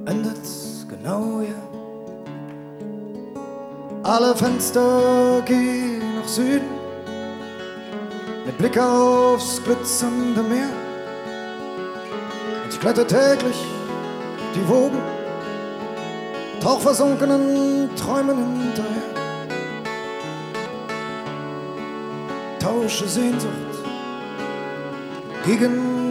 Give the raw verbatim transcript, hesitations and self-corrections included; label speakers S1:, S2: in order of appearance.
S1: endet's genau hier. Alle Fenster gehen nach Süden, mit Blick aufs glitzernde Meer. Und ich kletter täglich die Wogen, tauchversunkenen Träumen hinterher. Tausche Sehnsucht gegen